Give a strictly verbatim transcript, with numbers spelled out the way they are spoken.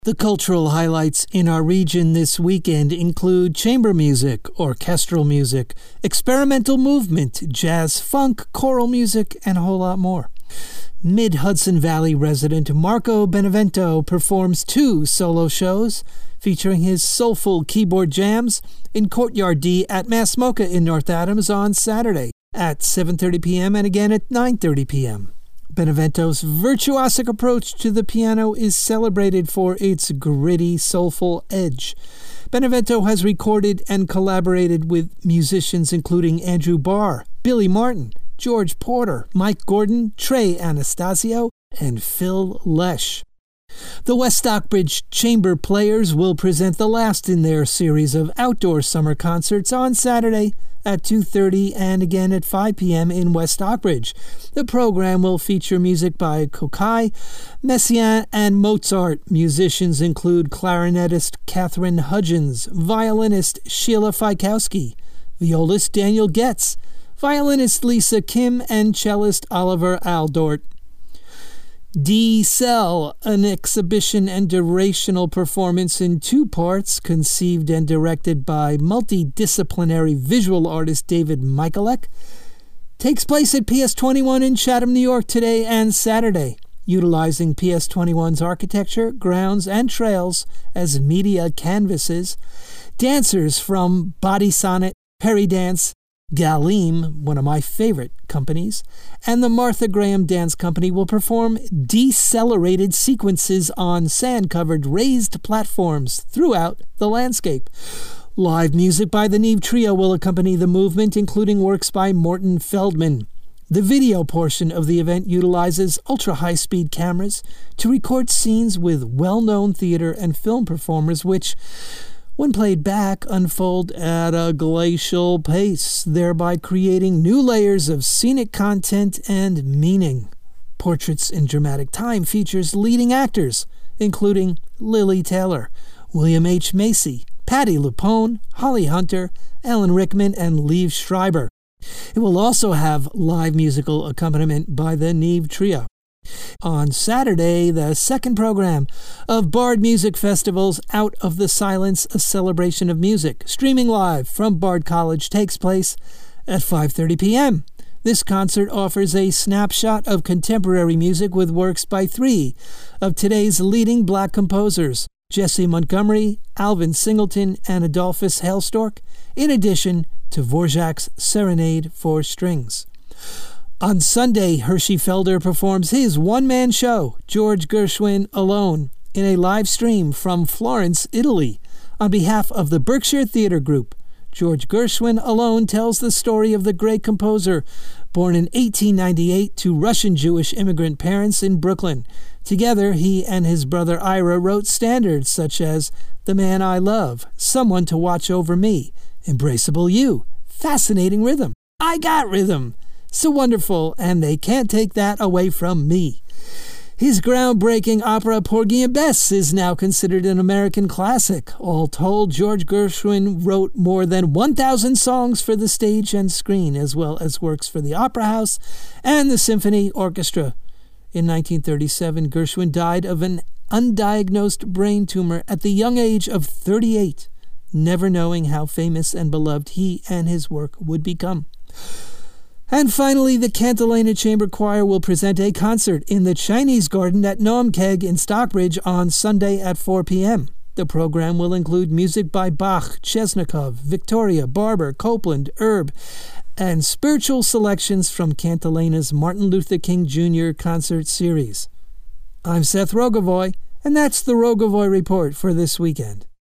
The cultural highlights in our region this weekend include chamber music, orchestral music, experimental movement, jazz, funk, choral music, and a whole lot more. Mid-Hudson Valley resident Marco Benevento performs two solo shows featuring his soulful keyboard jams in Courtyard D at Massmoka in North Adams on Saturday at seven thirty p.m. and again at nine thirty p.m. Benevento's virtuosic approach to the piano is celebrated for its gritty, soulful edge. Benevento has recorded and collaborated with musicians including Andrew Barr, Billy Martin, George Porter, Mike Gordon, Trey Anastasio, and Phil Lesh. The West Stockbridge Chamber Players will present the last in their series of outdoor summer concerts on Saturday at two thirty and again at five p.m. in West Stockbridge. The program will feature music by Kokai, Messiaen, and Mozart. Musicians include clarinetist Catherine Hudgens, violinist Sheila Fikowski, violist Daniel Getz, violinist Lisa Kim, and cellist Oliver Aldort. D-Cell, an exhibition and durational performance in two parts, conceived and directed by multidisciplinary visual artist David Michalek, takes place at P S twenty-one in Chatham, New York today and Saturday, utilizing P S twenty-one's architecture, grounds, and trails as media canvases. Dancers from Body Sonnet, Perry Dance, Galim, one of my favorite companies, and the Martha Graham Dance Company will perform decelerated sequences on sand-covered raised platforms throughout the landscape. Live music by the Neve Trio will accompany the movement, including works by Morton Feldman. The video portion of the event utilizes ultra-high-speed cameras to record scenes with well-known theater and film performers, which, when played back, unfold at a glacial pace, thereby creating new layers of scenic content and meaning. Portraits in Dramatic Time features leading actors, including Lily Taylor, William H. Macy, Patti LuPone, Holly Hunter, Alan Rickman, and Liev Schreiber. It will also have live musical accompaniment by the Neve Trio. On Saturday, the second program of Bard Music Festival's Out of the Silence, a celebration of music, streaming live from Bard College, takes place at five thirty p.m. This concert offers a snapshot of contemporary music with works by three of today's leading black composers, Jesse Montgomery, Alvin Singleton, and Adolphus Hailstork, in addition to Dvorak's Serenade for Strings. On Sunday, Hershey Felder performs his one-man show, George Gershwin Alone, in a live stream from Florence, Italy. On behalf of the Berkshire Theatre Group, George Gershwin Alone tells the story of the great composer, born in eighteen ninety-eight to Russian-Jewish immigrant parents in Brooklyn. Together, he and his brother Ira wrote standards such as The Man I Love, Someone to Watch Over Me, Embraceable You, Fascinating Rhythm, I Got Rhythm, So Wonderful, and They Can't Take That Away From Me. His groundbreaking opera Porgy and Bess is now considered an American classic. All told, George Gershwin wrote more than one thousand songs for the stage and screen, as well as works for the Opera House and the Symphony Orchestra. In nineteen thirty-seven, Gershwin died of an undiagnosed brain tumor at the young age of thirty-eight, never knowing how famous and beloved he and his work would become. And finally, the Cantilena Chamber Choir will present a concert in the Chinese Garden at Noam Keg in Stockbridge on Sunday at four p.m. The program will include music by Bach, Chesnikov, Victoria, Barber, Copland, Erb, and spiritual selections from Cantilena's Martin Luther King Junior concert series. I'm Seth Rogovoy, and that's the Rogovoy Report for this weekend.